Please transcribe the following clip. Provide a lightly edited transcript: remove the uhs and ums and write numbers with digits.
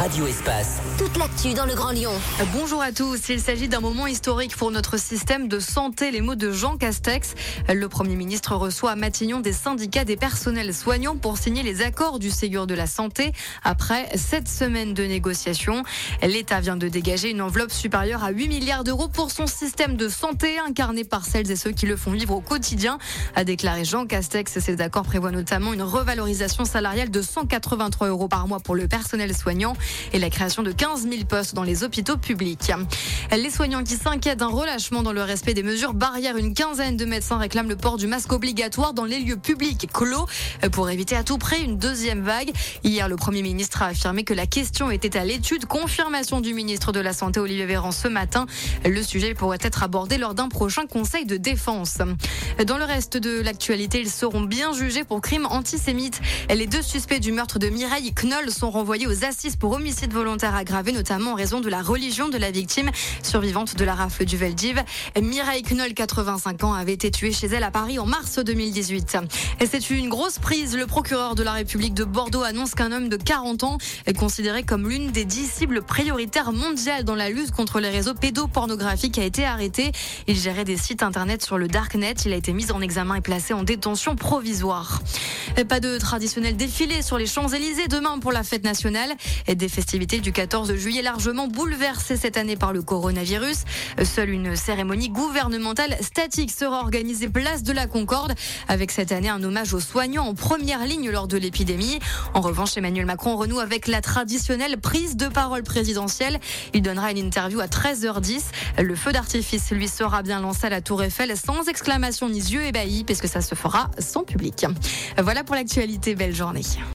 Radio Espace. Toute l'actu dans le Grand Lyon. Bonjour à tous. Il s'agit d'un moment historique pour notre système de santé. Les mots de Jean Castex. Le Premier ministre reçoit à Matignon des syndicats des personnels soignants pour signer les accords du Ségur de la santé. Après 7 semaines de négociations, l'État vient de dégager une enveloppe supérieure à 8 milliards d'euros pour son système de santé, incarné par celles et ceux qui le font vivre au quotidien, a déclaré Jean Castex. Ces accords prévoient notamment une revalorisation salariale de 183 € par mois pour le personnel soignant et la création de 15 000 postes dans les hôpitaux publics. Les soignants qui s'inquiètent d'un relâchement dans le respect des mesures barrières. Une quinzaine de médecins réclament le port du masque obligatoire dans les lieux publics clos pour éviter à tout prix une deuxième vague. Hier, le Premier ministre a affirmé que la question était à l'étude. Confirmation du ministre de la Santé, Olivier Véran, ce matin. Le sujet pourrait être abordé lors d'un prochain conseil de défense. Dans le reste de l'actualité, ils seront bien jugés pour crimes antisémites. Les 2 suspects du meurtre de Mireille Knoll sont renvoyés aux assises pour homicide volontaire aggravé, notamment en raison de la religion de la victime, survivante de la rafle du Veldiv. Mireille Knoll, 85 ans, avait été tuée chez elle à Paris en mars 2018. Et c'est une grosse prise. Le procureur de la République de Bordeaux annonce qu'un homme de 40 ans est considéré comme l'une des 10 cibles prioritaires mondiales dans la lutte contre les réseaux pédopornographiques a été arrêté. Il gérait des sites internet sur le Darknet. Il a été mis en examen et placé en détention provisoire. Pas de traditionnel défilé sur les Champs-Élysées demain pour la fête nationale. Des festivités du 14 juillet largement bouleversées cette année par le coronavirus. Seule une cérémonie gouvernementale statique sera organisée place de la Concorde, avec cette année un hommage aux soignants en première ligne lors de l'épidémie. En revanche, Emmanuel Macron renoue avec la traditionnelle prise de parole présidentielle. Il donnera une interview à 13h10. Le feu d'artifice, lui, sera bien lancé à la Tour Eiffel sans exclamation ni yeux ébahis, puisque ça se fera sans public. Voilà pour l'actualité. Belle journée.